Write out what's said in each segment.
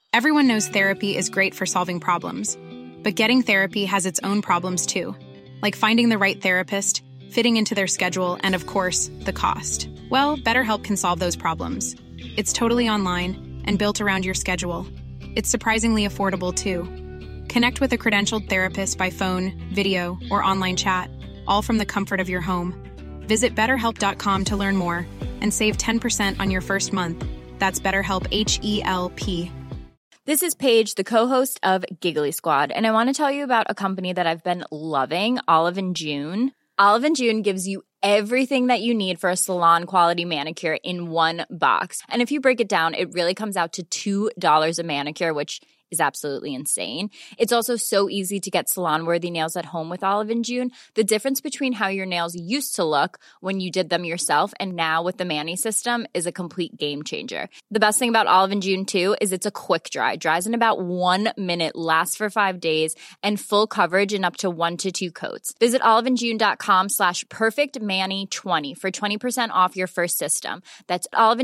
Everyone knows therapy is great for solving problems, but getting therapy has its own problems too, like finding the right therapist, fitting into their schedule, and of course, the cost. Well, BetterHelp can solve those problems. It's totally online and built around your schedule. It's surprisingly affordable too. Connect with a credentialed therapist by phone, video, or online chat, all from the comfort of your home. Visit BetterHelp.com to learn more and save 10% on your first month. That's BetterHelp, H-E-L-P. This is Paige, the co-host of Giggly Squad, and I want to tell you about a company that I've been loving, Olive & June. Olive & June gives you everything that you need for a salon-quality manicure in one box. And if you break it down, it really comes out to $2 a manicure, which is absolutely insane. It's also so easy to get salon-worthy nails at home with Olive & June. The difference between how your nails used to look when you did them yourself and now with the Mani system is a complete game changer. The best thing about Olive & June, too, is it's a quick dry. Dries in about 1 minute, lasts for 5 days, and full coverage in up to 1 to 2 coats. Visit oliveandjune.com/perfectmani20 for 20% off your first system. That's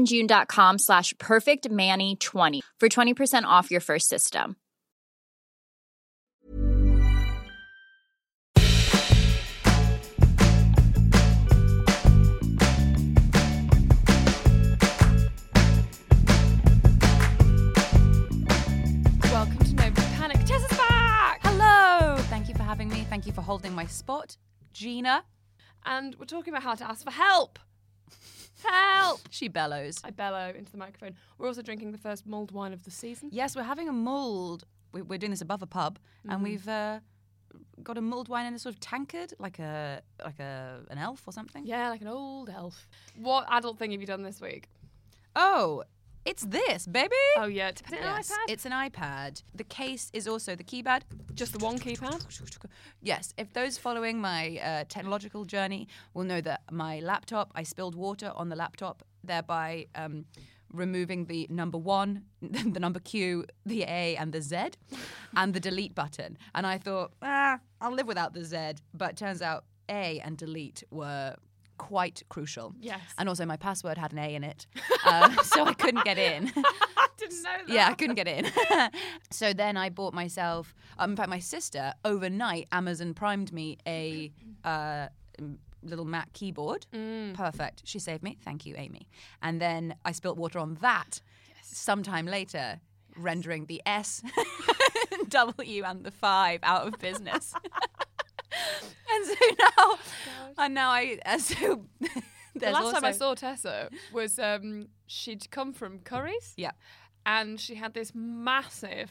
oliveandjune.com/perfectmani20 for 20% off your first system. Welcome to No Panic. Tessa's back! Hello! Thank you for having me. Thank you for holding my spot, Gina. And we're talking about how to ask for help. Help! She bellows. I bellow into the microphone. We're also drinking the first mulled wine of the season. Yes, we're having a mulled. We're doing this above a pub, and we've got a mulled wine in a sort of tankard, like an elf or something. Yeah, like an old elf. What adult thing have you done this week? Oh, it's this, baby. Oh, yeah. Is it an Yes, iPad? it's an iPad. The case is also the keypad. Just the one keypad? Yes, if those following my technological journey will know that my laptop, I spilled water on the laptop, thereby removing the number 1, the number Q, the A, and the Z, and the delete button. And I thought, I'll live without the Z. But turns out A and delete were quite crucial. Yes. And also my password had an A in it, so I couldn't get in. I didn't know that. Yeah, I couldn't get in. So then I bought myself, in fact, my sister, overnight, Amazon primed me a little Mac keyboard. Perfect. She saved me. Thank you, Amy. And then I spilt water on that sometime later, rendering the S, W, and the 5 out of business. And so now, so The last time I saw Tessa was she'd come from Curry's. Yeah. And she had this massive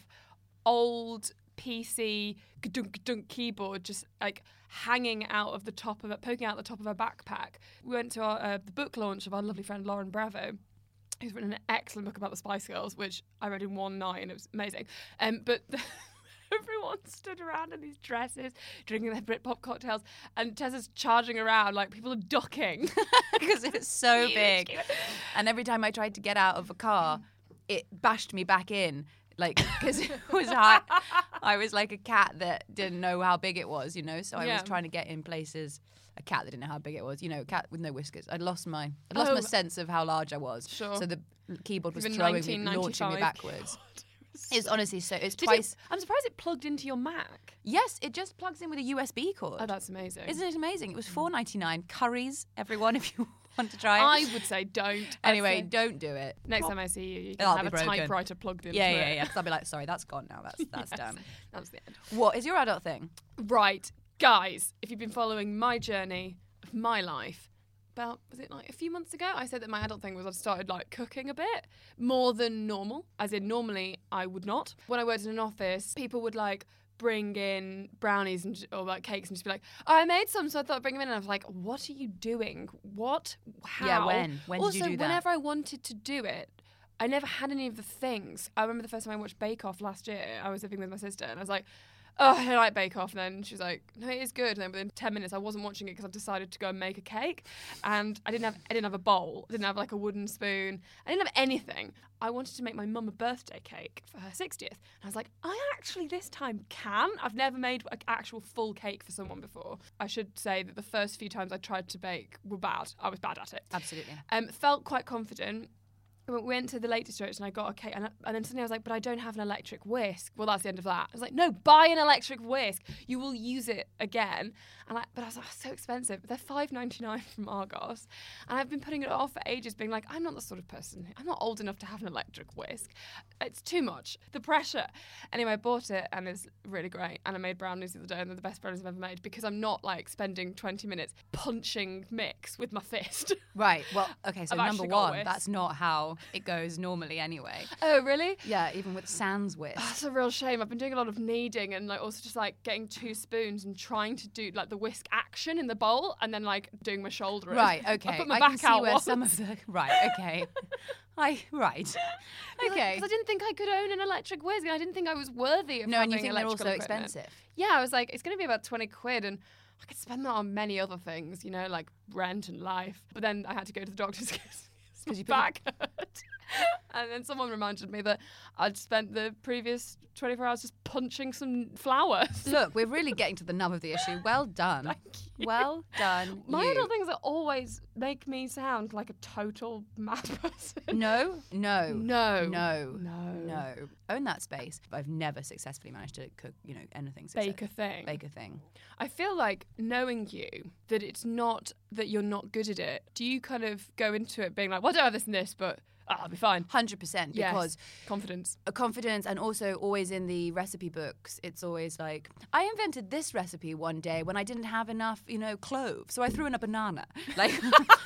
old PC gadunk keyboard just like hanging out of the top of it, poking out the top of her backpack. We went to the book launch of our lovely friend Lauren Bravo, who's written an excellent book about the Spice Girls, which I read in one night and it was amazing. But everyone stood around in these dresses, drinking their Britpop cocktails, and Tessa's charging around like people are ducking. Because it's so big. And every time I tried to get out of a car, it bashed me back in. Like, because it was high. I was like a cat that didn't know how big it was, you know? So I was trying to get in places. A cat that didn't know how big it was, you know, a cat with no whiskers. I'd lost my sense of how large I was. Sure. So the keyboard was Even throwing me, launching me 1995. backwards. It's honestly so. It's twice. I'm surprised it plugged into your Mac. Yes, it just plugs in with a USB cord. Oh, that's amazing. Isn't it amazing? It was $4.99. Curry's, everyone, if you want to try it. I would say don't. Anyway, don't do it. Next time I see you, you That'll can have be a broken. typewriter plugged into it. Yeah. Because I'll be like, sorry, that's gone now. That's Yes, done. That's the end. What is your adult thing? Right, guys, if you've been following my journey of my life, was it like a few months ago, I said that my adult thing was I'd started like cooking a bit more than normal, as in normally I would not. When I worked in an office, people would like bring in brownies or like cakes and just be like, oh, I made some, so I thought I'd bring them in. And I was like, what are you doing? What? How? Yeah, when? When did you do that? Also, whenever I wanted to do it, I never had any of the things. I remember the first time I watched Bake Off last year, I was living with my sister and I was like, oh, I don't like Bake Off. And then she was like, no, it is good. And then within 10 minutes, I wasn't watching it because I decided to go and make a cake. And I didn't have a bowl. I didn't have like a wooden spoon. I didn't have anything. I wanted to make my mum a birthday cake for her 60th. And I was like, I actually this time can. I've never made an actual full cake for someone before. I should say that the first few times I tried to bake were bad. I was bad at it. Absolutely. Felt quite confident. we went to the Lake District and I got a cake, and then suddenly I was like, but I don't have an electric whisk. Well, that's the end of that. I was like, no, buy an electric whisk. You will use it again. But I was like, oh, so expensive. They're $5.99 from Argos. And I've been putting it off for ages, being like, I'm not the sort of person, I'm not old enough to have an electric whisk. It's too much, the pressure. Anyway, I bought it and it's really great. And I made brownies the other day and they're the best brownies I've ever made because I'm not like spending 20 minutes punching mix with my fist. Right. Well, okay, so I've number actually got a one, whisk. that's not how it goes normally anyway. Oh, really? Yeah, even with sans whisk. That's a real shame. I've been doing a lot of kneading and like also just like getting 2 spoons and trying to do like the whisk action in the bowl and then like doing my shoulder. Right, okay. I put my can back see out where once. some of the right, okay. Right. Okay. Because I didn't think I could own an electric whisk and I didn't think I was worthy of No, and having you think they're electrical also equipment. expensive. Yeah, I was like, it's going to be about 20 quid and I could spend that on many other things, you know, like rent and life. But then I had to go to the doctor's because my back hurt. And then someone reminded me that I'd spent the previous 24 hours just punching some flowers. Look, we're really getting to the nub of the issue. Well done. Thank you. Well done. Minor things that always make me sound like a total mad person. No. Own that space. I've never successfully managed to cook, anything successful. Bake a thing. I feel like knowing you, that it's not that you're not good at it. Do you kind of go into it being like, well, I don't have this and this, but I'll be fine? 100%. Because confidence. Confidence, and also always in the recipe books, it's always like, I invented this recipe one day when I didn't have enough, cloves, so I threw in a banana. Like...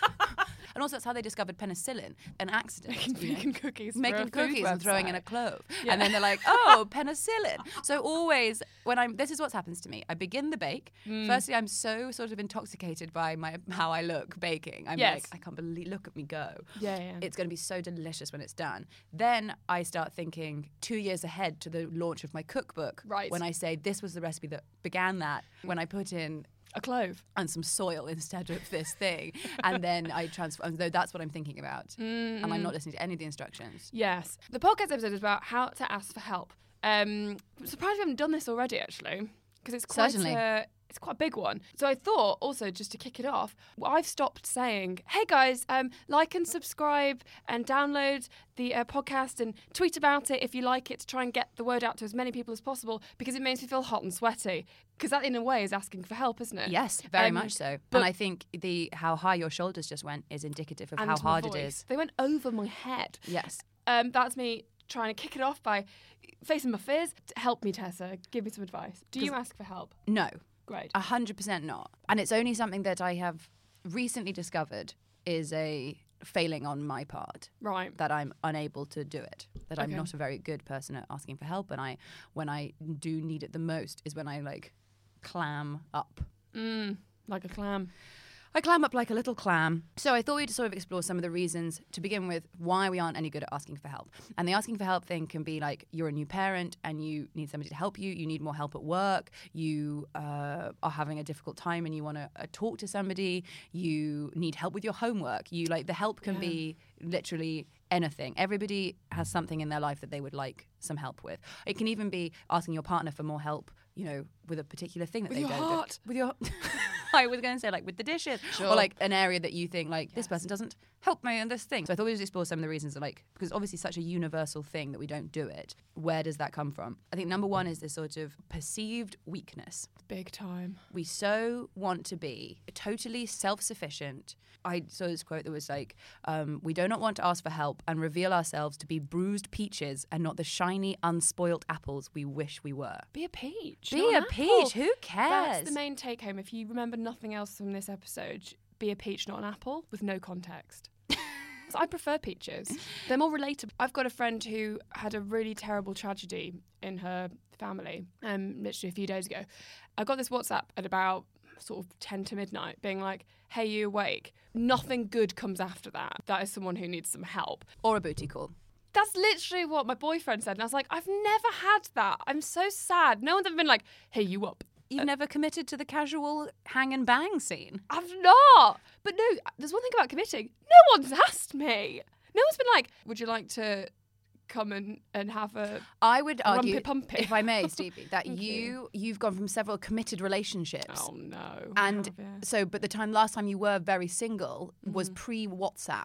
And also, that's how they discovered penicillin, an accident. Making cookies. Making cookies and throwing in a clove. Yeah. And then they're like, oh, penicillin. So always, this is what happens to me. I begin the bake. Firstly, I'm so sort of intoxicated by how I look baking. I'm like, I can't believe, look at me go. Yeah. It's going to be so delicious when it's done. Then I start thinking 2 years ahead to the launch of my cookbook. Right. When I say, this was the recipe that began that. When I put in a clove and some soil instead of this thing, and then I transform. Though that's what I'm thinking about, and I'm not listening to any of the instructions. Yes, the podcast episode is about how to ask for help. I'm surprised we haven't done this already, actually, because it's quite it's quite a big one. So I thought also, just to kick it off, I've stopped saying, hey guys, like and subscribe and download the podcast and tweet about it if you like it, to try and get the word out to as many people as possible, because it makes me feel hot and sweaty. Because that, in a way, is asking for help, isn't it? Yes, very much so. And I think how high your shoulders just went is indicative of how hard it is. They went over my head. Yes. That's me trying to kick it off by facing my fears. Help me, Tessa. Give me some advice. Do you ask for help? No. Great. 100% not. And it's only something that I have recently discovered is a failing on my part. Right. That I'm unable to do it. That I'm not a very good person at asking for help. And when I do need it the most is when I clam up. Like a clam. I clam up like a little clam. So I thought we'd sort of explore some of the reasons, to begin with, why we aren't any good at asking for help. And the asking for help thing can be like, you're a new parent and you need somebody to help you. You need more help at work. You are having a difficult time and you want to talk to somebody. You need help with your homework. The help can be literally anything. Everybody has something in their life that they would like some help with. It can even be asking your partner for more help, with a particular thing that they don't do. With your I was going to say with the dishes, or an area that you think this person doesn't help me in this thing. So I thought we'd explore some of the reasons because obviously such a universal thing that we don't do it. Where does that come from? I think number one is this sort of perceived weakness. Big time. We so want to be totally self-sufficient. I saw this quote that was we do not want to ask for help and reveal ourselves to be bruised peaches and not the shiny, unspoilt apples we wish we were. Be a peach. Be a peach. Who cares? That's the main take home. If you remember nothing else from this episode, be a peach, not an apple, with no context. So I prefer peaches. They're more relatable. I've got a friend who had a really terrible tragedy in her family, literally a few days ago. I got this WhatsApp at about sort of 10 to midnight being like, hey, you awake? Nothing good comes after that. That is someone who needs some help. Or a booty call. That's literally what my boyfriend said. And I was like, I've never had that. I'm so sad. No one's ever been like, hey, you up? You've never committed to the casual hang and bang scene? I've not. But no, there's one thing about committing. No one's asked me. No one's been like, would you like to come and have a I would argue, rumpy-pumpy? if I may, Stevie, that you've gone from several committed relationships. Oh, no. And so, but last time you were very single was pre-WhatsApp.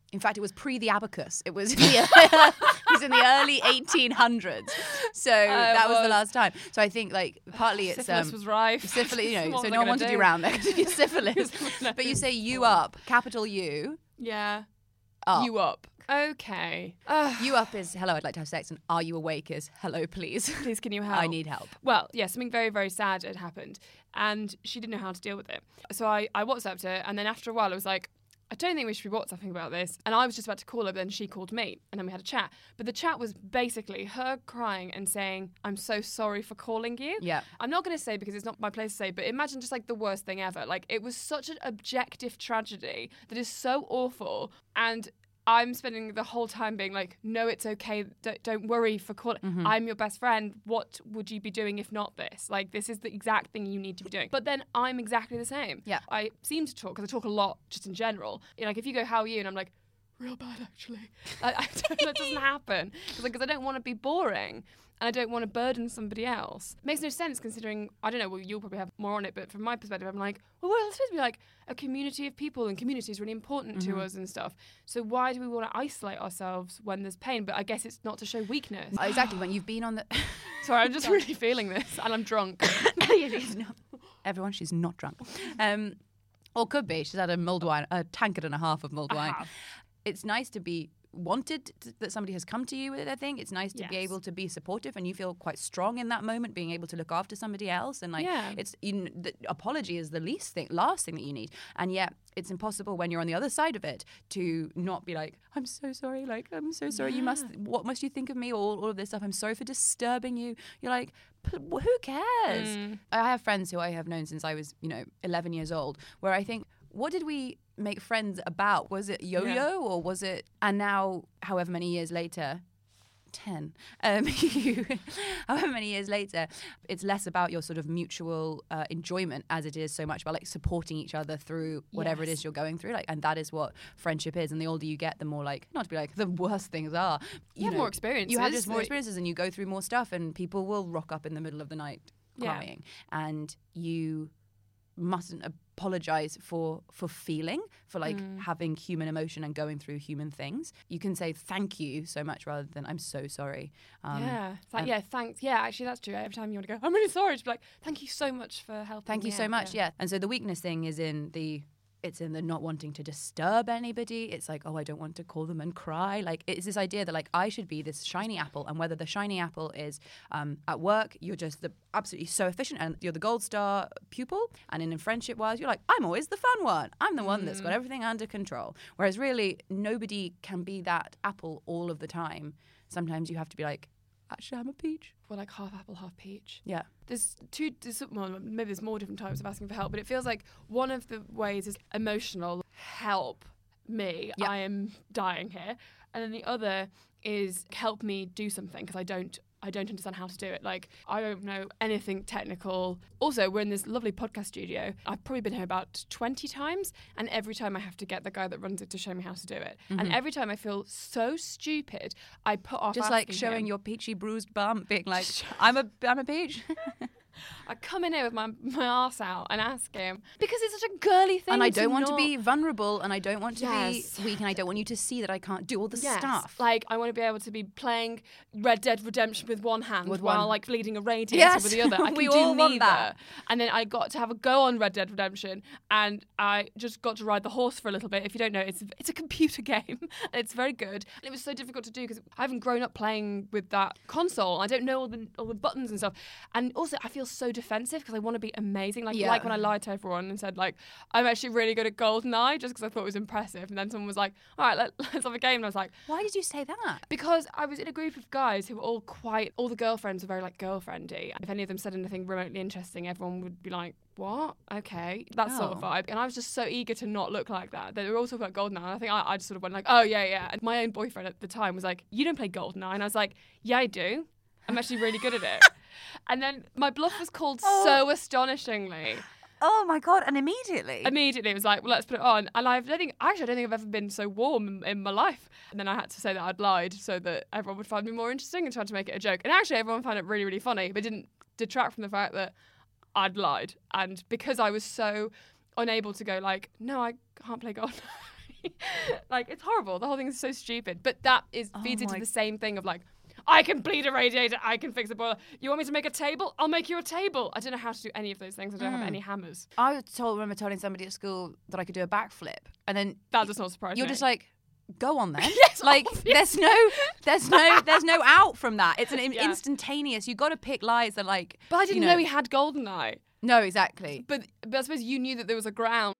In fact, it was pre the abacus. It was it was in the early 1800s. So that was the last time. So I think like partly it's syphilis was rife. Syphilis, you know, What so was I no one gonna wanted do? you around there because of your syphilis. But you say you up, capital U. Yeah. Up. You up. Okay. You up is hello, I'd like to have sex, and are you awake is hello, please. Please, can you help? I need help. Well, yeah, something very, very sad had happened, and she didn't know how to deal with it. So I WhatsApped her, and then after a while, I was like, I don't think we should be WhatsApping about this. And I was just about to call her, but then she called me, and then we had a chat. But the chat was basically her crying and saying, I'm so sorry for calling you. Yeah. I'm not going to say because it's not my place to say, but imagine just like the worst thing ever. Like, it was such an objective tragedy that is so awful. And I'm spending the whole time being like, no, it's okay. Don't worry for calling. I'm your best friend. What would you be doing if not this? Like, this is the exact thing you need to be doing. But then I'm exactly the same. Yeah. I seem to talk, because I talk a lot just in general. You know, like, if you go, how are you? And I'm like, real bad, actually. That doesn't happen. Because I don't want to be boring. And I don't want to burden somebody else. It makes no sense considering, I don't know, well, you'll probably have more on it, but from my perspective, I'm like, well, we're supposed to be like a community of people, and community is really important to us and stuff. So why do we want to isolate ourselves when there's pain? But I guess it's not to show weakness. Exactly, when you've been on the... Sorry, I'm just really feeling this, and I'm drunk. Everyone, she's not drunk. Or could be. She's had a mulled wine, a tankard and a half of mulled wine. It's nice to be wanted, that somebody has come to you with it. I think it's nice to be able to be supportive, and you feel quite strong in that moment, being able to look after somebody else. And like, it's the apology is the last thing that you need. And yet it's impossible when you're on the other side of it to not be like, I'm so sorry, like, I'm so sorry. What must you think of me? All of this stuff. I'm sorry for disturbing you. You're like, who cares? I have friends who I have known since I was, 11 years old, where I think, what did we make friends about? Was it yo-yo or was it... And now, however many years later, 10, however many years later, it's less about your sort of mutual enjoyment as it is so much about like supporting each other through whatever it is you're going through. Like, and that is what friendship is. And the older you get, the more like, not to be like the worst things are. You have more experiences. You have just more experiences, and you go through more stuff, and people will rock up in the middle of the night crying. And you mustn't apologize for feeling, for like having human emotion and going through human things. You can say thank you so much rather than I'm so sorry. Thanks. Yeah, actually that's true. Every time you want to go, I'm really sorry, just be like, thank you so much for helping. Thank you so much. Yeah. And so the weakness thing is in the not wanting to disturb anybody. It's like, oh, I don't want to call them and cry. Like, it's this idea that like I should be this shiny apple, and whether the shiny apple is at work, you're just absolutely so efficient and you're the gold star pupil, and in friendship wise, you're like, I'm always the fun one. I'm the one that's got everything under control. Whereas really, nobody can be that apple all of the time. Sometimes you have to be like, actually, I'm a peach. Well, like half apple, half peach. Yeah. Maybe there's more different types of asking for help, but it feels like one of the ways is emotional help me. Yep. I am dying here. And then the other is help me do something because I don't understand how to do it. Like, I don't know anything technical. Also, we're in this lovely podcast studio. I've probably been here about 20 times, and every time I have to get the guy that runs it to show me how to do it. And every time I feel so stupid, I put off just like showing him. your peachy bruised bum, being like, I'm a peach. I come in here with my arse out and ask him because it's such a girly thing. And I don't want to be vulnerable, and I don't want to be weak, and I don't want you to see that I can't do all the stuff. Like, I want to be able to be playing Red Dead Redemption with one hand while like leading a radiator with the other. I can we do all neither. want that. And then I got to have a go on Red Dead Redemption, and I just got to ride the horse for a little bit. If you don't know, it's a computer game, and it's very good. And it was so difficult to do because I haven't grown up playing with that console. I don't know all the buttons and stuff. And also, I feel so defensive because I want to be amazing. Like when I lied to everyone and said like, I'm actually really good at GoldenEye just because I thought it was impressive. And then someone was like, all right, let's have a game. And I was like, why did you say that? Because I was in a group of guys who were all the girlfriends were very like girlfriendy. If any of them said anything remotely interesting, everyone would be like, what? Okay. That sort of vibe. And I was just so eager to not look like that. They were all talking about GoldenEye. And I think I just sort of went like, oh yeah. And my own boyfriend at the time was like, you don't play GoldenEye. And I was like, yeah, I do. I'm actually really good at it. And then my bluff was called so astonishingly. Oh my God, and immediately it was like, well, let's put it on. And I don't think I've ever been so warm in my life. And then I had to say that I'd lied so that everyone would find me more interesting and tried to make it a joke. And actually everyone found it really, really funny, but didn't detract from the fact that I'd lied. And because I was so unable to go like, no, I can't play GoldenEye. Like, it's horrible. The whole thing is so stupid. But that feeds into the same thing of like, I can bleed a radiator, I can fix a boiler. You want me to make a table? I'll make you a table. I don't know how to do any of those things. I don't have any hammers. I remember telling somebody at school that I could do a backflip, and then That does not surprise me. you're just like, go on then. Yes, like obviously. there's no out from that. It's an instantaneous. You got to pick lies that like. But I didn't know he had Goldeneye. No, exactly. But I suppose you knew that there was a ground.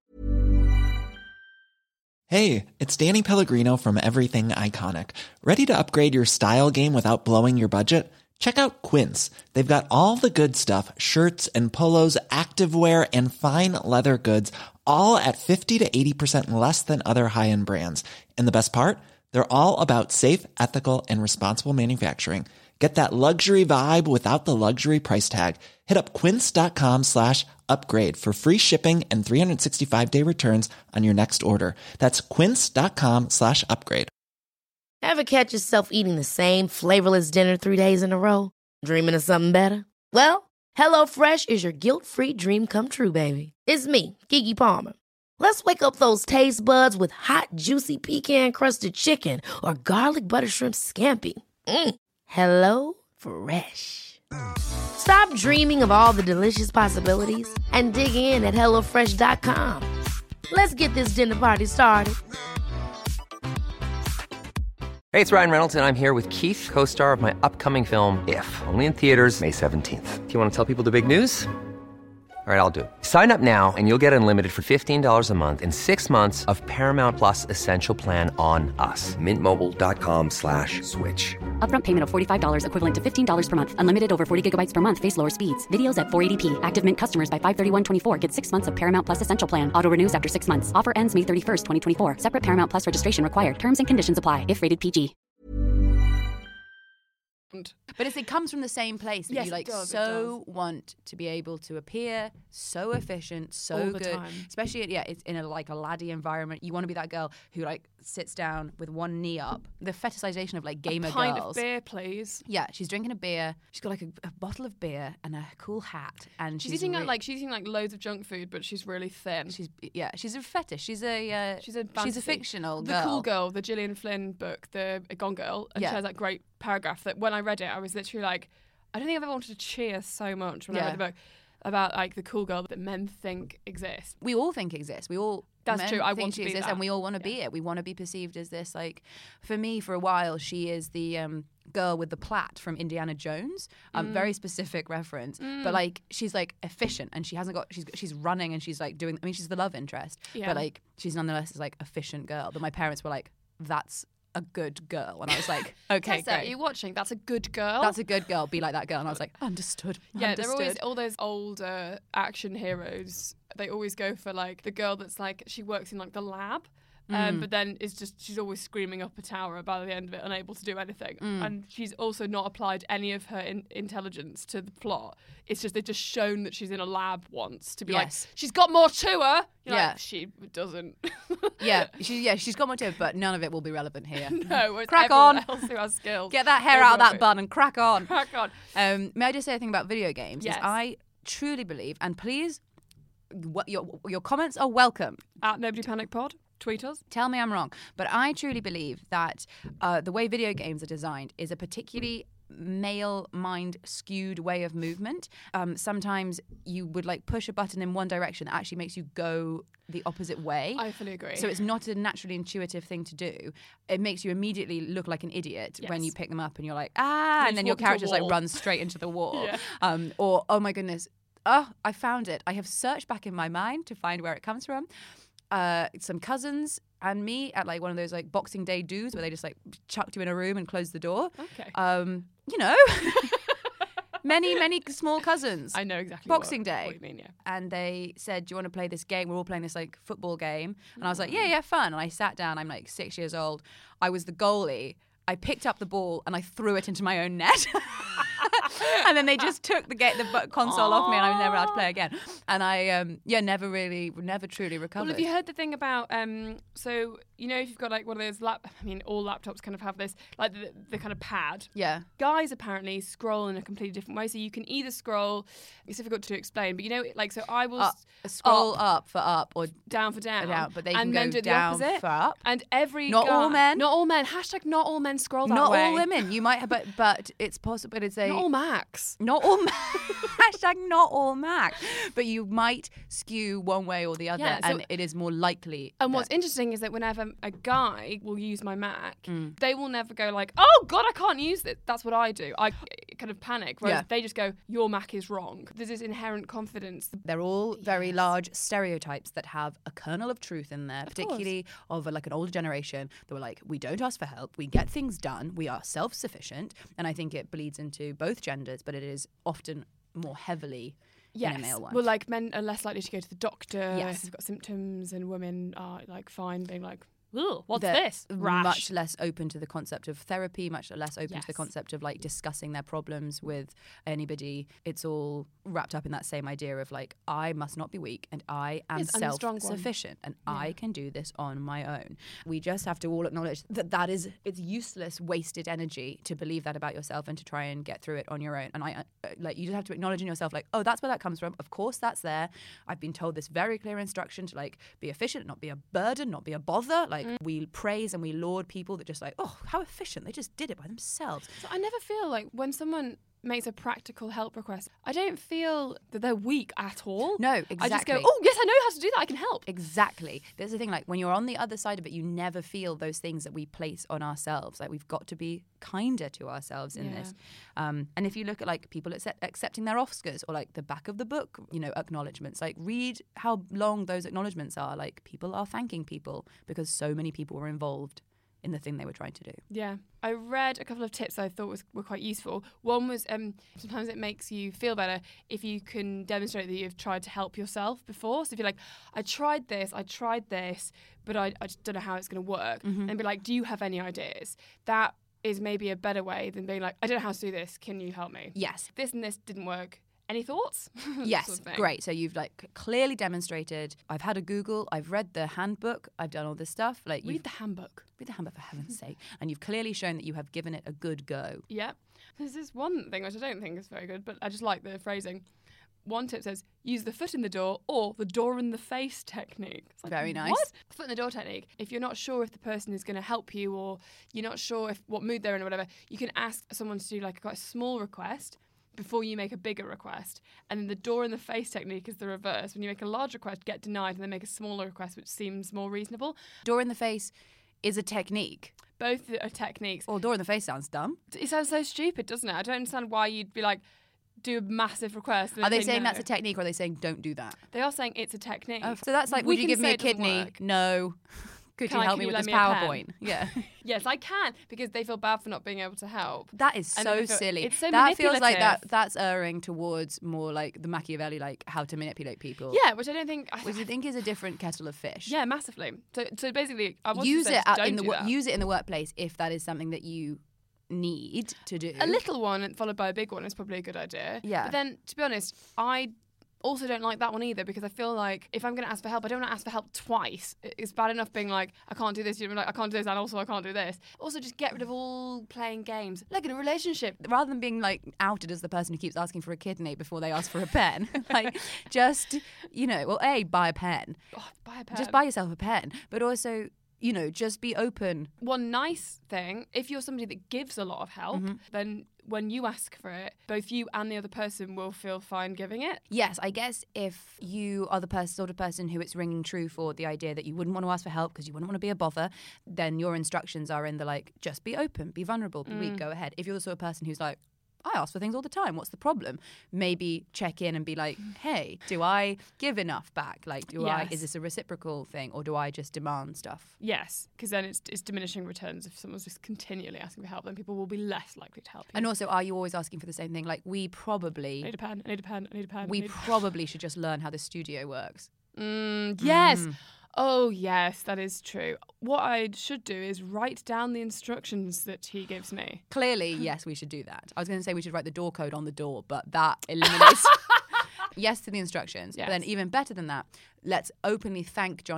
Hey, it's Danny Pellegrino from Everything Iconic. Ready to upgrade your style game without blowing your budget? Check out Quince. They've got all the good stuff, shirts and polos, activewear, and fine leather goods, all at 50 to 80% less than other high-end brands. And the best part? They're all about safe, ethical, and responsible manufacturing. Get that luxury vibe without the luxury price tag. Hit up quince.com/upgrade for free shipping and 365-day returns on your next order. That's quince.com/upgrade. Ever catch yourself eating the same flavorless dinner 3 days in a row? Dreaming of something better? Well, HelloFresh is your guilt-free dream come true, baby. It's me, Keke Palmer. Let's wake up those taste buds with hot, juicy pecan-crusted chicken or garlic butter shrimp scampi. Hello Fresh. Stop dreaming of all the delicious possibilities and dig in at HelloFresh.com. Let's get this dinner party started. Hey, it's Ryan Reynolds, and I'm here with Keith, co-star of my upcoming film, If, only in theaters May 17th. Do you want to tell people the big news? All right, I'll do it. Sign up now and you'll get unlimited for $15 a month and 6 months of Paramount Plus Essential Plan on us. MintMobile.com/switch. Upfront payment of $45 equivalent to $15 per month. Unlimited over 40 gigabytes per month. Face lower speeds. Videos at 480p. Active Mint customers by 531.24 get 6 months of Paramount Plus Essential Plan. Auto renews after 6 months. Offer ends May 31st, 2024. Separate Paramount Plus registration required. Terms and conditions apply if rated PG. But it comes from the same place. That Yes, you it like does, want to be able to appear so efficient, so All the good. time. Especially it's in a laddie environment. You want to be that girl who like sits down with one knee up. The fetishization of like gamer Pint girls. of beer, please. Yeah, she's drinking a beer. She's got like a bottle of beer and a cool hat, and She's eating like loads of junk food, but she's really thin. she's a fetish. She's a fantasy. fictional The girl. Cool Girl, the Gillian Flynn book, the Gone Girl, and Yeah. she has that great paragraph that when I read it, I was literally like, I don't think I've ever wanted to cheer so much when I read the book about like the cool girl that men think exists. We all think exists. We all. That's men true. I think want she to be exists, that. and we all want to be it. We want to be perceived as this. Like, for me, for a while, she is the girl with the plait from Indiana Jones. Very specific reference, but like she's like efficient, and she hasn't got. She's running, and she's like doing. I mean, she's the love interest, but like she's nonetheless is like efficient girl. But my parents were like, that's a good girl, and I was like, okay, Tessa, are great. you watching? That's a good girl. That's a good girl. Be like that girl, and I was like, understood. Yeah, they're always understood. all those older action heroes. They always go for like the girl that's like she works in like the lab, but then she's always screaming up a tower by the end of it, unable to do anything. And she's also not applied any of her intelligence to the plot. It's just they've just shown that she's in a lab once to be like she's got more to her. You're like, she doesn't. She's got more to it, but none of it will be relevant here. No, whereas Crack everyone on. else who has skills. Get that hair will out of be that right. bun and crack on. Crack on. May I just say a thing about video games? Yes. Is I truly believe, and please, your comments are welcome. At Nobody Panic Pod, tweet us. Tell me I'm wrong, but I truly believe that the way video games are designed is a particularly male mind skewed way of movement. Sometimes you would like push a button in one direction that actually makes you go the opposite way. I fully agree. So it's not a naturally intuitive thing to do. It makes you immediately look like an idiot when you pick them up and you're like, and then your walk into a character's like wall. runs straight into the wall. Yeah. Or, oh my goodness, I found it. I have searched back in my mind to find where it comes from. Some cousins and me at like one of those like Boxing Day do's where they just like chucked you in a room and closed the door. Okay. You know, many small cousins. I know exactly Boxing Day. what you mean, yeah. And they said, do you want to play this game? We're all playing this like football game. And I was like, yeah, fun. And I sat down. I'm like 6 years old. I was the goalie. I picked up the ball and I threw it into my own net. And then they just took the console off me, and I was never allowed to play again. And I, never truly recovered. Well, have you heard the thing about, so you know, if you've got like one of those all laptops kind of have this, like the kind of pad. Yeah. Guys apparently scroll in a completely different way. So you can either scroll, it's difficult to explain, but you know, like, so I will scroll up for up or down for down. But they and can then go do the down opposite. for up. And every Not all men. Not all men. Hashtag not all men scroll that Not way. all women. You might have, but it's possible. It's a Not all Macs. Not all hashtag not all Mac. But you might skew one way or the other, Yeah, so- and it is more likely. And what's interesting is that whenever a guy will use my Mac, they will never go like, oh God, I can't use it. That's what I do. I kind of panic. Whereas they just go, your Mac is wrong. There's this inherent confidence. They're all very large stereotypes that have a kernel of truth in there, particularly of like an older generation that were like, we don't ask for help, we get things done, we are self-sufficient. And I think it bleeds into both genders, but it is often more heavily in a male one. Well, like men are less likely to go to the doctor Yes. if they've got symptoms, and women are like fine being like, ugh, what's They're this? Rash. Much less open to the concept of therapy, much less open to the Yes. concept of like discussing their problems with anybody. It's all wrapped up in that same idea of like, I must not be weak and I am Yes, I'm the strong one. self-sufficient and I can do this on my own. We just have to all acknowledge that it's useless, wasted energy to believe that about yourself and to try and get through it on your own. And you just have to acknowledge in yourself like, oh, that's where that comes from. Of course that's there. I've been told this very clear instruction to like be efficient, not be a burden, not be a bother. Like we praise and we laud people that just like, oh, how efficient. They just did it by themselves. So I never feel like when someone makes a practical help request, I don't feel that they're weak at all. No, exactly. I just go, oh, yes, I know how to do that. I can help. Exactly. There's the thing, like when you're on the other side of it, you never feel those things that we place on ourselves. Like we've got to be kinder to ourselves in this. And if you look at like people accepting their Oscars or like the back of the book, you know, acknowledgements, like read how long those acknowledgements are. Like people are thanking people because so many people were involved in the thing they were trying to do. Yeah. I read a couple of tips I thought were quite useful. One was sometimes it makes you feel better if you can demonstrate that you've tried to help yourself before. So if you're like, I tried this, but I just don't know how it's going to work. And be like, do you have any ideas? That is maybe a better way than being like, I don't know how to do this. Can you help me? Yes. This and this didn't work. Any thoughts? Yes, sort of thing. great. So you've like clearly demonstrated, I've had a Google, I've read the handbook, I've done all this stuff. Like Read the handbook. Read the handbook for heaven's sake. And you've clearly shown that you have given it a good go. Yeah. There's this one thing which I don't think is very good, but I just like the phrasing. One tip says, use the foot in the door or the door in the face technique. It's like, Very nice. What? Foot in the door technique. If you're not sure if the person is going to help you or you're not sure what mood they're in or whatever, you can ask someone to do like quite a small request before you make a bigger request. And then the door in the face technique is the reverse. When you make a large request, get denied, and then make a smaller request, which seems more reasonable. Door in the face is a technique. Both are techniques. Well, door in the face sounds dumb. It sounds so stupid, doesn't it? I don't understand why you'd be like, do a massive request. And Are they say saying no. that's a technique or are they saying don't do that? They are saying it's a technique. So that's like, We would you can give me say a it doesn't kidney? work. No. Could you help me with this PowerPoint? Yeah. Yes, I can, because they feel bad for not being able to help. That is And so they feel- silly. it's so that feels like manipulative. that's erring towards more like the Machiavelli, like how to manipulate people. Yeah, which I don't think. Which you think is a different kettle of fish. Yeah, massively. So basically, I want Use to say it out don't in the do that. use it in the workplace if that is something that you need to do. A little one followed by a big one is probably a good idea. Yeah. But then, to be honest, I also don't like that one either, because I feel like if I'm going to ask for help, I don't want to ask for help twice. It's bad enough being like, I can't do this, you're like, I can't do this, and also I can't do this. Also, just get rid of all playing games. Like in a relationship. Rather than being like outed as the person who keeps asking for a kidney before they ask for a pen, like just, you know, well, buy a pen. Oh, buy a pen. Just buy yourself a pen, but also, you know, just be open. One nice thing, if you're somebody that gives a lot of help, then when you ask for it, both you and the other person will feel fine giving it. Yes, I guess if you are the sort of person who it's ringing true for the idea that you wouldn't want to ask for help because you wouldn't want to be a bother, then your instructions are in the like, just be open, be vulnerable, be weak, go ahead. If you're the sort of person who's like, I ask for things all the time, what's the problem? Maybe check in and be like, hey, do I give enough back? Like, is this a reciprocal thing, or do I just demand stuff? Yes, because then it's diminishing returns. If someone's just continually asking for help, then people will be less likely to help you. And also, are you always asking for the same thing? Like, we probably... I need a pen, I need a pen, I need a pen. We probably should just learn how the studio works. Yes. Oh, yes, that is true. What I should do is write down the instructions that he gives me. Clearly, yes, we should do that. I was going to say we should write the door code on the door, but that eliminates... yes to the instructions. Yes. But then even better than that, let's openly thank Johnny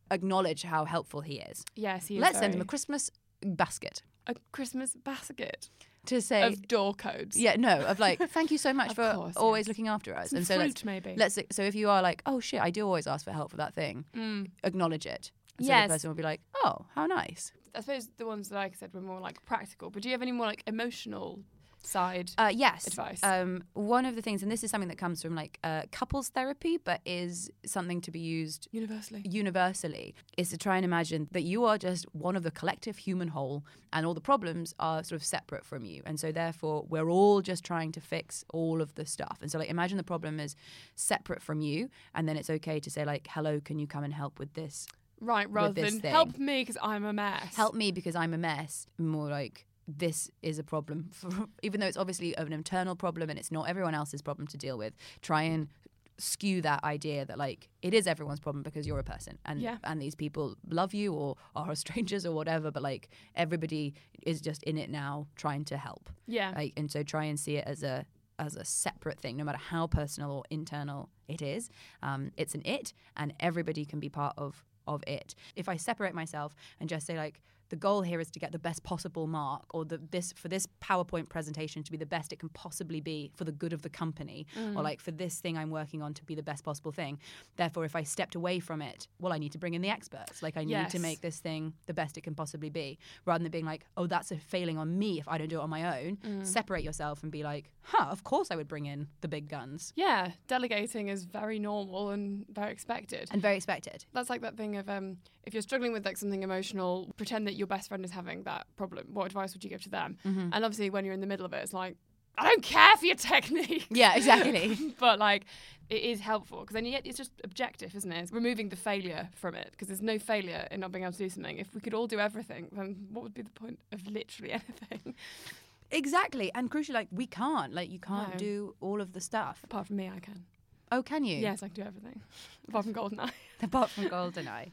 acknowledge how helpful he is. Yes, he is. Let's send him a Christmas basket. A Christmas basket To say of door codes. Yeah, no, of like, thank you so much Of for course, always yes. looking after us. Some and so fruit, maybe. So if you are like, oh shit, I do always ask for help for that thing, acknowledge it. And so Yes. the person will be like, oh, how nice. I suppose the ones that I said were more like practical, but do you have any more like emotional side Yes. advice? One of the things, and this is something that comes from like couples therapy, but is something to be used universally, is to try and imagine that you are just one of the collective human whole, and all the problems are sort of separate from you, and so therefore we're all just trying to fix all of the stuff. And so like imagine the problem is separate from you, and then it's okay to say like, hello, can you come and help with this? Right, rather this than thing. help me because I'm a mess. Help me because I'm a mess. More like, this is a problem. Even though it's obviously an internal problem and it's not everyone else's problem to deal with, try and skew that idea that like it is everyone's problem because you're a person and these people love you or are strangers or whatever, but like everybody is just in it now trying to help. Yeah. Like, and so try and see it as a separate thing, no matter how personal or internal it is. It's an it, and everybody can be part of it. If I separate myself and just say like, the goal here is to get the best possible mark, or for this PowerPoint presentation to be the best it can possibly be for the good of the company, or like for this thing I'm working on to be the best possible thing. Therefore, if I stepped away from it, well, I need to bring in the experts. Like I need to make this thing the best it can possibly be, rather than being like, oh, that's a failing on me if I don't do it on my own. Separate yourself and be like, of course I would bring in the big guns. Yeah, delegating is very normal and very expected. That's like that thing of if you're struggling with like something emotional, pretend that your best friend is having that problem. What advice would you give to them? And obviously when you're in the middle of it, it's like, I don't care for your technique. Yeah, exactly. But like, it is helpful because then it's just objective, isn't it? It's removing the failure from it, because there's no failure in not being able to do something. If we could all do everything, then what would be the point of literally anything? Exactly. And crucially, like, we can't. Like, you can't do all of the stuff. Apart from me, I can. Oh, can you? Yes, I can do everything. Apart from GoldenEye. Apart from GoldenEye.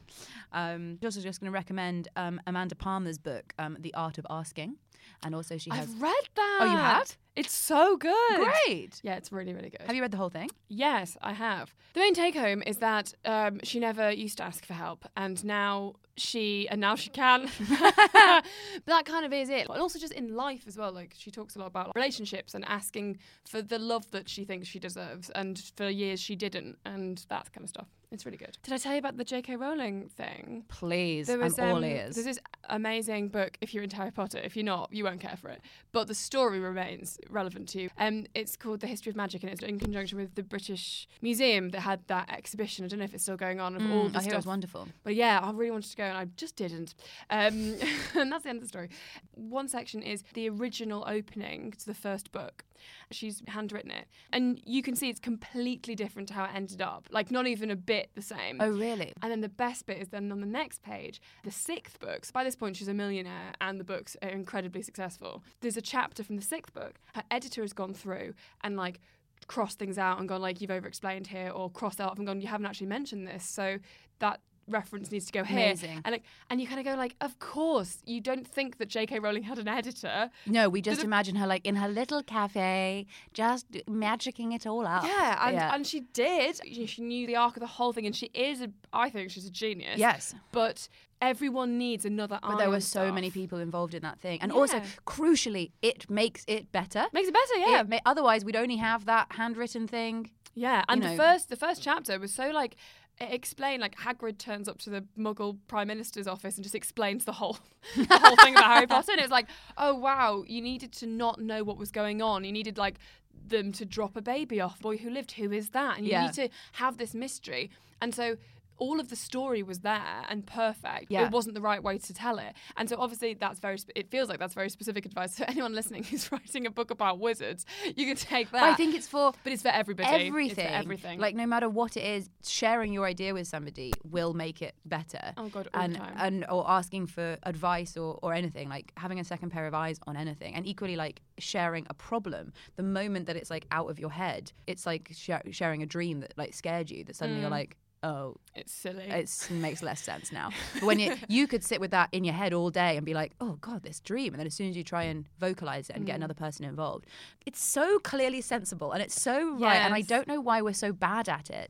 Also just going to recommend Amanda Palmer's book, The Art of Asking. And also she has... I've read that. Oh, you have? It's so good. Great. Yeah, it's really, really good. Have you read the whole thing? Yes, I have. The main take home is that she never used to ask for help, and now she can. But that kind of is it. And also just in life as well. Like, she talks a lot about relationships and asking for the love that she thinks she deserves, and for years she didn't, and that kind of stuff. It's really good. Did I tell you about the J.K. Rowling thing? Please, I'm all ears. There's this amazing book, if you're into Harry Potter. If you're not, you won't care for it. But the story remains relevant to you. It's called The History of Magic, and it's in conjunction with the British Museum that had that exhibition. I don't know if it's still going on, of all the I stuff. hear it was wonderful. But yeah, I really wanted to go, and I just didn't. And that's the end of the story. One section is the original opening to the first book. She's handwritten it, and you can see it's completely different to how it ended up. Like, not even a bit the same. Oh, really? And then the best bit is then on the next page, the sixth book. So by this point, she's a millionaire, and the books are incredibly successful. There's a chapter from the sixth book. Her editor has gone through and like crossed things out and gone like, you've over-explained here, or crossed out and gone, you haven't actually mentioned this. So that reference needs to go here. Amazing. And you kind of go like, of course, you don't think that J.K. Rowling had an editor. No, we just imagine her like in her little cafe, just magicking it all up. Yeah, and she did. She knew the arc of the whole thing, and I think she's a genius. Yes. But everyone needs another eye. But there on were so stuff. many people involved in that thing. And also, crucially, it makes it better. Makes it better, yeah. Otherwise, we'd only have that handwritten thing. Yeah, and the first chapter was so like, it explained, like, Hagrid turns up to the Muggle Prime Minister's office and just explains the whole thing about Harry Potter. And it was like, oh, wow, you needed to not know what was going on. You needed, like, them to drop a baby off. Boy Who Lived, who is that? And you need to have this mystery. And so all of the story was there and perfect. Yeah. It wasn't the right way to tell it. And so obviously it feels like that's very specific advice. So anyone listening who's writing a book about wizards, you can take that. But I think it's for everybody. Everything. It's for everything. Like, no matter what it is, sharing your idea with somebody will make it better. Oh, God, all the time. And or asking for advice or anything, like having a second pair of eyes on anything. And equally, like, sharing a problem. The moment that it's, like, out of your head, it's like sharing a dream that, like, scared you, that suddenly you're like, oh, it's silly. It makes less sense now. But when you could sit with that in your head all day and be like, oh God, this dream. And then as soon as you try and vocalize it and get another person involved, it's so clearly sensible and it's so right. And I don't know why we're so bad at it.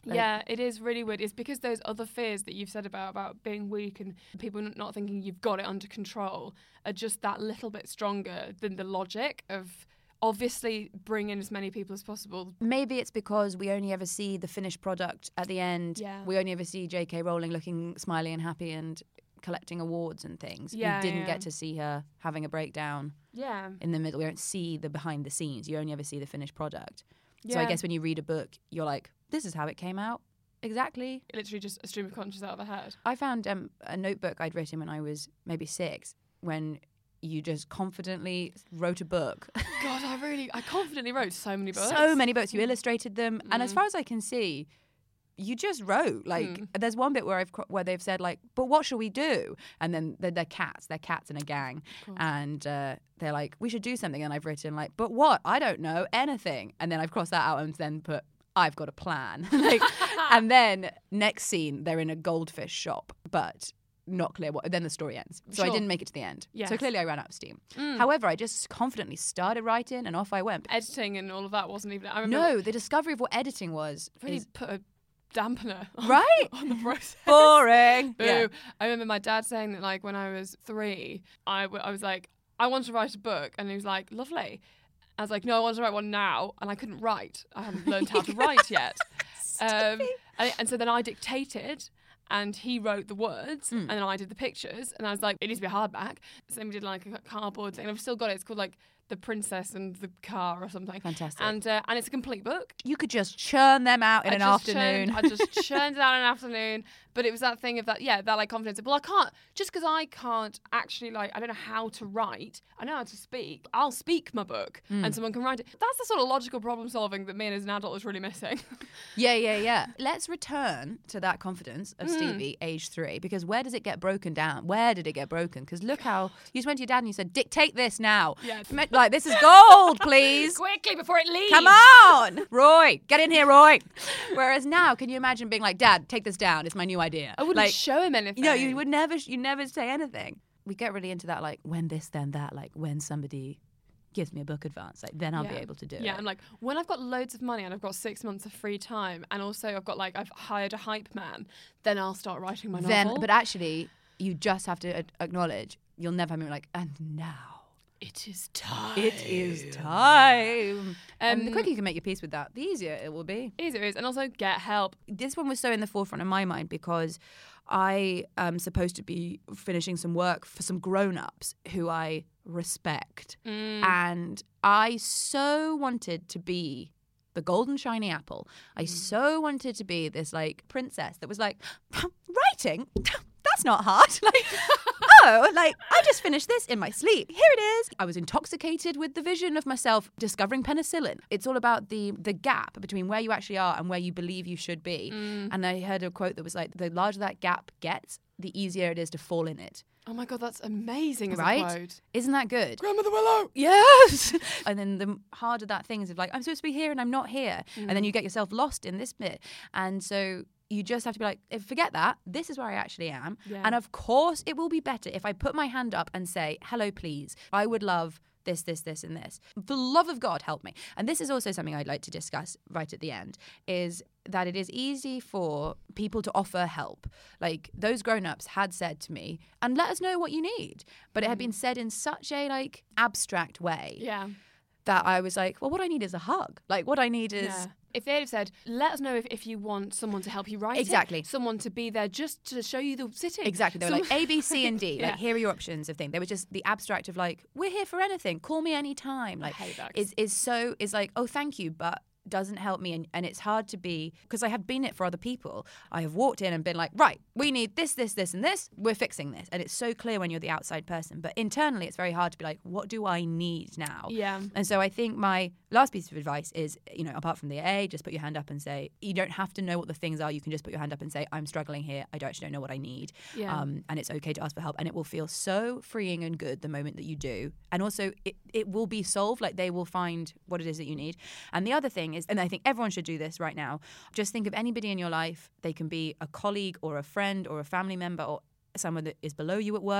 Yeah, it is really weird. It's because those other fears that you've said about being weak and people not thinking you've got it under control are just that little bit stronger than the logic of obviously bring in as many people as possible. Maybe it's because we only ever see the finished product at the end. Yeah. We only ever see J.K. Rowling looking smiley and happy and collecting awards and things. Yeah, we didn't get to see her having a breakdown Yeah. in the middle. We don't see the behind the scenes. You only ever see the finished product. So I Yeah. guess when you read a book, you're like, this is how it came out. Exactly. Literally just a stream of consciousness out of the head. I found a notebook I'd written when I was maybe 6 when you just confidently wrote a book. God, I confidently wrote so many books. So many books. You illustrated them. And as far as I can see, you just wrote. Like, there's one bit where they've said, like, but what shall we do? And then they're cats. They're cats in a gang. And they're like, we should do something. And I've written, like, but what? I don't know anything. And then I've crossed that out and then put, I've got a plan. Like, and then next scene, they're in a goldfish shop. But not clear what, then the story ends. So I Sure. didn't make it to the end. Yes. So clearly I ran out of steam. However, I just confidently started writing and off I went. Editing and all of that wasn't even... I remember No, the discovery of what editing was really is put a dampener on, right. on the process. Boring. Boo. Yeah. I remember my dad saying that, like, when I was 3, I was like, I want to write a book. And he was like, lovely. I was like, no, I want to write one now. And I couldn't write. I hadn't learned how to write yet. And so then I dictated and he wrote the words and then I did the pictures. And I was like, it needs to be a hardback. So then we did like a cardboard thing. And I've still got it. It's called like The Princess and the Car or something. Fantastic. And it's a complete book. You could just churn them out in an afternoon. I just churned it out in an afternoon. But it was that thing of that, that like confidence. Well, I can't, just because I can't actually, like, I don't know how to write. I know how to speak. I'll speak my book and someone can write it. That's the sort of logical problem solving that me as an adult was really missing. Yeah. Let's return to that confidence of Stevie, age 3, because where does it get broken down? Where did it get broken? Because look how, you just went to your dad and you said, dictate this now. Yeah. Like, this is gold, please. Quickly before it leaves. Come on, Roy, get in here, Roy. Whereas now, can you imagine being like, Dad, take this down. It's my new idea. I wouldn't show him anything. No, you would never. You never say anything. We get really into that, like when this, then that. Like when somebody gives me a book advance, like then I'll be able to do it. Yeah, I'm like, when I've got loads of money and I've got 6 months of free time, and also I've hired a hype man, then I'll start writing my novel. But actually, you just have to acknowledge you'll never have me like, and now. It is time. It is time. The quicker you can make your peace with that, the easier it will be. Easier it is. And also get help. This one was so in the forefront of my mind because I am supposed to be finishing some work for some grown-ups who I respect. And I so wanted to be the golden shiny apple. I so wanted to be this like princess that was like, writing? That's not hard. Like, I just finished this in my sleep. Here it is. I was intoxicated with the vision of myself discovering penicillin. It's all about the gap between where you actually are and where you believe you should be. And I heard a quote that was like, the larger that gap gets, the easier it is to fall in it. Oh my God, that's amazing as a Right? quote. Isn't that good? Grandmother Willow! Yes. And then the harder that thing is of like, I'm supposed to be here and I'm not here. And then you get yourself lost in this bit. And so you just have to be like, forget that. This is where I actually am. Yeah. And of course, it will be better if I put my hand up and say, hello, please. I would love this, this, this, and this. For the love of God, help me. And this is also something I'd like to discuss right at the end, is that it is easy for people to offer help. Like those grown-ups had said to me, and let us know what you need. But it had been said in such a like abstract way Yeah. that I was like, well, what I need is a hug. Like what I need is... Yeah. If they'd have said, let us know if you want someone to help you write Exactly. it, someone to be there just to show you the sitting. Exactly. They were like A, B, C, and D. Yeah. Like, here are your options of things. They were just the abstract of like, we're here for anything. Call me anytime. Like, hate that. is like, oh, thank you, but doesn't help me. And it's hard to be, because I have been it for other people. I have walked in and been like, right, we need this, this, this, and this. We're fixing this. And it's so clear when you're the outside person. But internally, it's very hard to be like, what do I need now? Yeah. And so I think my last piece of advice is, apart from the AA, just put your hand up and say, you don't have to know what the things are. You can just put your hand up and say, I'm struggling here. I actually don't know what I need. Yeah. And it's okay to ask for help. And it will feel so freeing and good the moment that you do. And also, it will be solved. Like, they will find what it is that you need. And the other thing is, and I think everyone should do this right now, just think of anybody in your life. They can be a colleague or a friend or a family member or someone that is below you at work or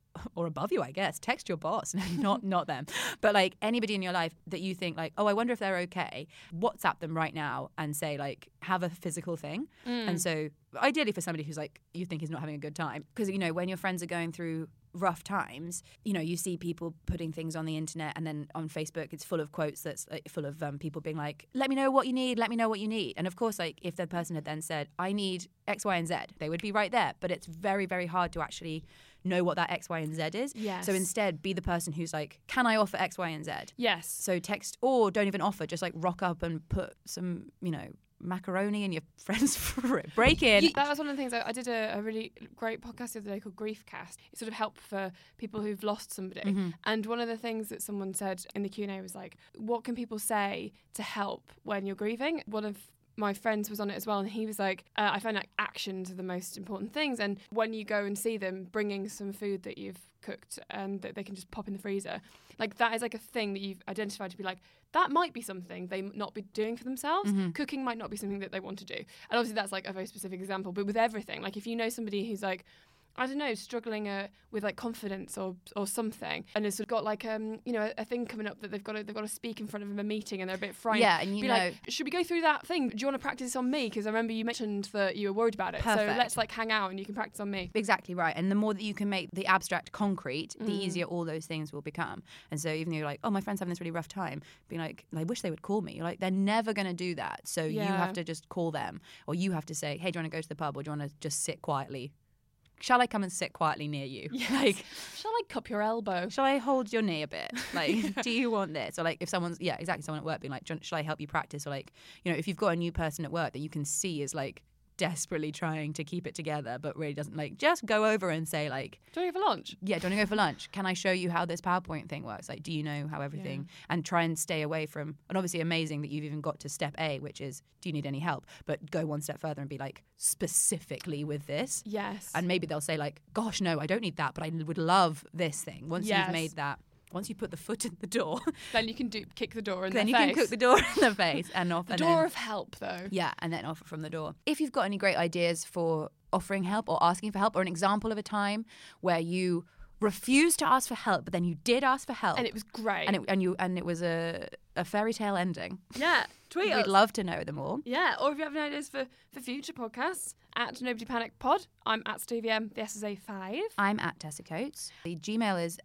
or above you, I guess. Text your boss. not them. But like anybody in your life that you think like, oh, I wonder if they're okay, WhatsApp them right now and say like, have a physical thing. And so ideally for somebody who's like, you think is not having a good time. Because, you know, when your friends are going through rough times, you know, you see people putting things on the internet, and then on Facebook it's full of quotes that's like, full of people being like, let me know what you need, let me know what you need. And of course, like if the person had then said, I need X, Y, and Z, they would be right there. But it's very, very hard to actually know what that X, Y, and Z is. Yes. So instead, be the person who's like, can I offer X, Y, and Z? Yes. So text, or don't even offer, just like rock up and put some, you know, macaroni in your friend's break in. That was one of the things I did a really great podcast the other day called Griefcast. It sort of helped for people who've lost somebody. And one of the things that someone said in the Q&A was like, what can people say to help when you're grieving? One of my friends was on it as well, and he was like, I find like actions are the most important things, and when you go and see them, bringing some food that you've cooked and that they can just pop in the freezer, like that is like a thing that you've identified to be like, that might be something they not be doing for themselves. Cooking might not be something that they want to do, and obviously that's like a very specific example, but with everything, like if you know somebody who's like, I don't know, struggling with like confidence or something, and has sort of got like you know, a thing coming up that they've got to speak in front of a meeting and they're a bit frightened. Yeah, and you know, like, should we go through that thing? Do you want to practice this on me? Because I remember you mentioned that you were worried about it. Perfect. So let's like hang out and you can practice on me. Exactly right. And the more that you can make the abstract concrete, the easier all those things will become. And so even though you're like, oh, my friend's having this really rough time, being like, I wish they would call me. You're like, they're never going to do that. So you have to just call them, or you have to say, hey, do you want to go to the pub, or do you want to just sit quietly? Shall I come and sit quietly near you? Yes. Like, shall I cup your elbow? Shall I hold your knee a bit? Like, do you want this? Or like if someone's, someone at work being like, shall I help you practice? Or like, you know, if you've got a new person at work that you can see is like desperately trying to keep it together but really doesn't, like, just go over and say like, do you want to go for lunch? Yeah, do you want to go for lunch? Can I show you how this PowerPoint thing works? Like, do you know how everything, and try and stay away from, and obviously amazing that you've even got to step A, which is, do you need any help? But go one step further and be like, specifically with this. Yes. And maybe they'll say like, gosh, no, I don't need that, but I would love this thing. Once you've made that, once you put the foot in the door, then you can kick the door in then the you face. can kick the door in the face and off. The door of help, though. Yeah, and then offer from the door. If you've got any great ideas for offering help or asking for help, or an example of a time where you refused to ask for help, but then you did ask for help, and it was great, and it was a fairy tale ending. Yeah, tweet us. We'd love to know them all. Yeah, or if you have any ideas for future podcasts, at Nobody Panic Pod. I'm at Stevie M. The S is a 5. I'm at Tessa Coates. The Gmail is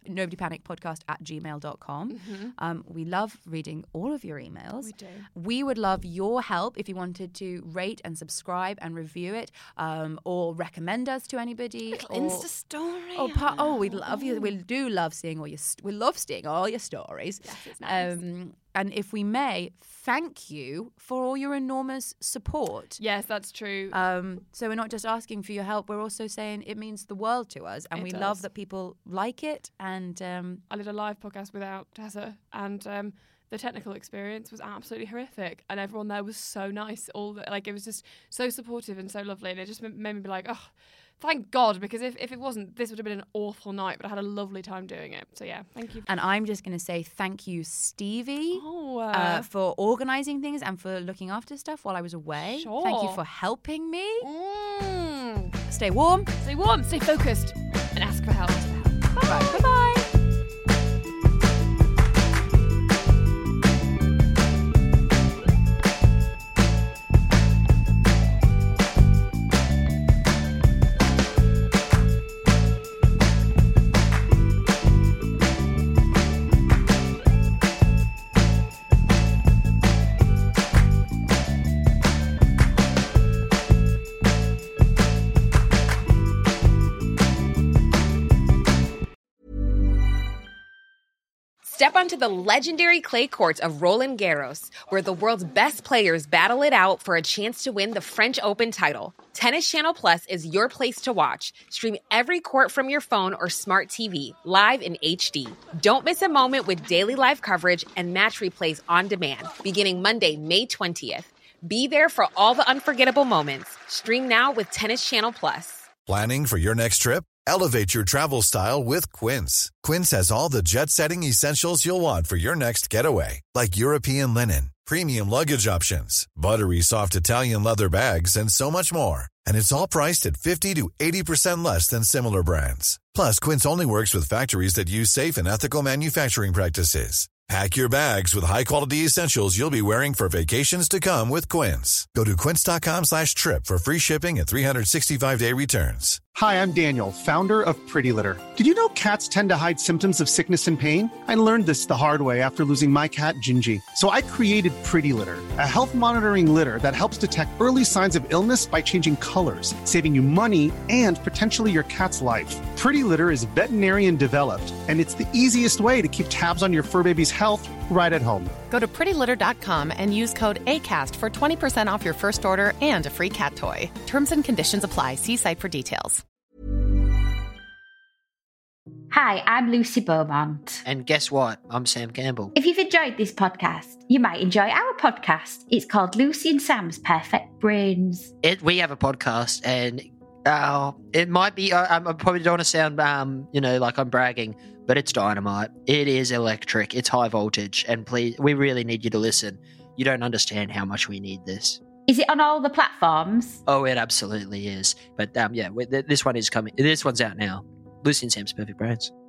nobodypanicpodcast@gmail.com. We love reading all of your emails. We do. We would love your help if you wanted to rate and subscribe and review it, or recommend us to anybody. Insta story. We'd love you. We do love seeing all your. We love seeing all your stories. Yes, it's nice. And if we may, thank you for all your enormous support. Yes, that's true. So we're not just asking for your help, we're also saying it means the world to us. And we love that people like it. And I did a live podcast without Tessa, and the technical experience was absolutely horrific. And everyone there was so nice. It was just so supportive and so lovely. And it just made me be like, oh, thank God, because if it wasn't, this would have been an awful night, but I had a lovely time doing it. So yeah, thank you. And I'm just going to say thank you, Stevie, for organising things and for looking after stuff while I was away. Sure. Thank you for helping me. Stay warm. Stay warm, stay focused, and ask for help. Bye. Bye-bye. Step onto the legendary clay courts of Roland Garros, where the world's best players battle it out for a chance to win the French Open title. Tennis Channel Plus is your place to watch. Stream every court from your phone or smart TV, live in HD. Don't miss a moment with daily live coverage and match replays on demand, beginning Monday, May 20th. Be there for all the unforgettable moments. Stream now with Tennis Channel Plus. Planning for your next trip? Elevate your travel style with Quince. Quince has all the jet-setting essentials you'll want for your next getaway, like European linen, premium luggage options, buttery soft Italian leather bags, and so much more. And it's all priced at 50 to 80% less than similar brands. Plus, Quince only works with factories that use safe and ethical manufacturing practices. Pack your bags with high-quality essentials you'll be wearing for vacations to come with Quince. Go to quince.com/trip for free shipping and 365-day returns. Hi, I'm Daniel, founder of Pretty Litter. Did you know cats tend to hide symptoms of sickness and pain? I learned this the hard way after losing my cat, Gingy. So I created Pretty Litter, a health monitoring litter that helps detect early signs of illness by changing colors, saving you money and potentially your cat's life. Pretty Litter is veterinarian developed, and it's the easiest way to keep tabs on your fur baby's health right at home. Go to prettylitter.com and use code ACAST for 20% off your first order and a free cat toy. Terms and conditions apply. See site for details. Hi, I'm Lucy Beaumont. And guess what? I'm Sam Campbell. If you've enjoyed this podcast, you might enjoy our podcast. It's called Lucy and Sam's Perfect Brains. We have a podcast, and it might be, I probably don't want to sound, like I'm bragging, but it's dynamite. It is electric. It's high voltage. And please, we really need you to listen. You don't understand how much we need this. Is it on all the platforms? Oh, it absolutely is. But this one is coming. This one's out now. Lucy and Sam's Perfect Brains.